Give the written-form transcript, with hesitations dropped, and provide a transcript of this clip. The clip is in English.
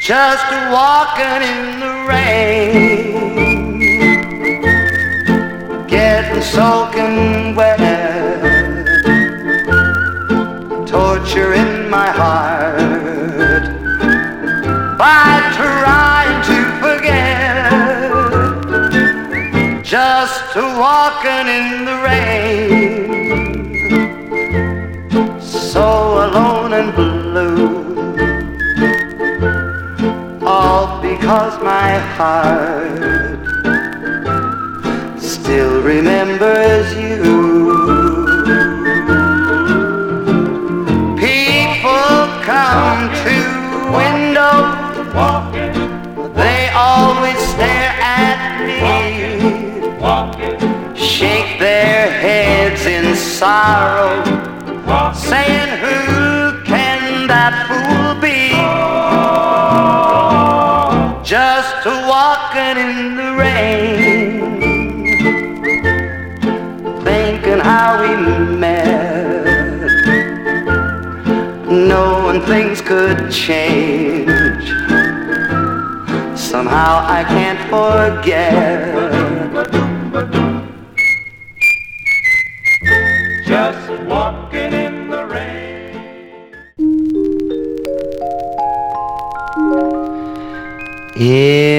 just walking in the rain, getting soaking wet, torture in my heart by trying to forget, just walking in the rain, so alone and blue, all because my heart still remembers you. People come to window, they always stare at me, shake their heads in sorrow, saying who can that fool be? Just walking in the rain, thinking how we met, knowing things could change. Somehow I can't forget. Just walking in the rain. Yeah.